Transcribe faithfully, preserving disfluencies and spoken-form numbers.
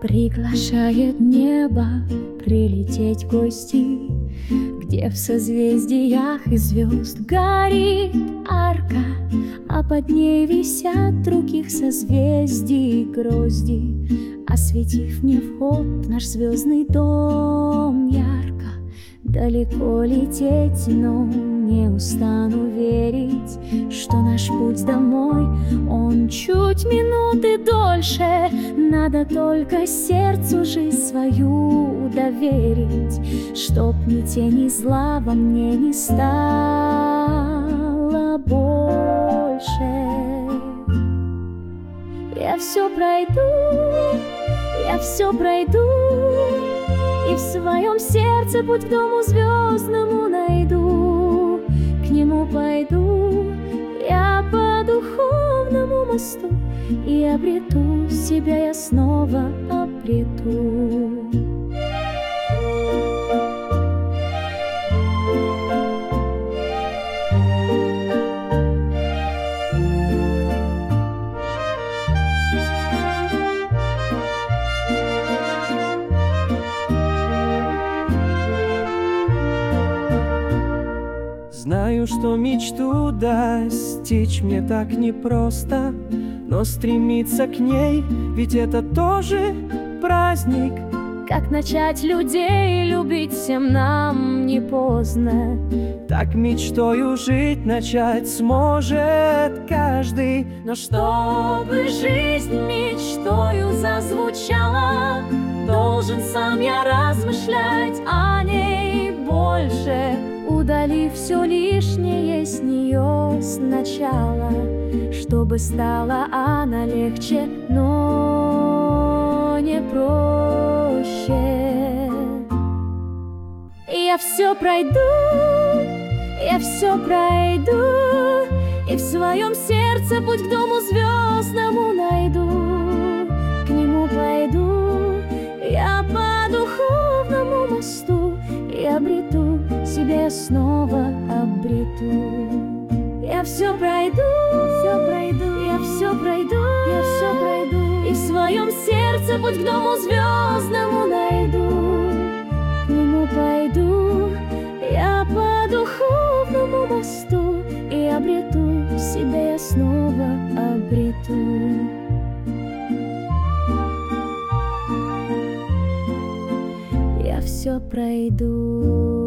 Приглашает небо прилететь в гости, где в созвездиях и звезд горит арка, а под ней висят других созвездий грозди, осветив мне вход в наш звездный дом ярко. Далеко лететь, но не устану верить, что наш путь домой, он чуть минуты дольше. Надо только сердцу жизнь свою доверить, чтоб ни тени зла во мне не стало больше. Я все пройду, я все пройду, и в своем сердце путь к дому звездному найду. К нему пойду я по духовному мосту, и обрету себя я снова обрету. Знаю, что мечту достичь мне так непросто, но стремиться к ней, ведь это тоже праздник. Как начать людей любить, всем нам не поздно. Так мечтою жить начать сможет каждый. Но чтобы жизнь мечтою зазвучала, должен сам я размышлять о ней больше, удалив все лишнее с нее сначала, чтобы стала она легче, но не проще. Я все пройду, я все пройду, и в своем сердце путь к дому звездному найду. К нему пойду я по духовному мосту, и обрету себя снова обрету. Я все пройду, все пройду, я все пройду, я все пройду, и в своем сердце путь к дому звездному найду. К нему пойду я по духовному мосту, и обрету себя я снова обрету. Я все пройду.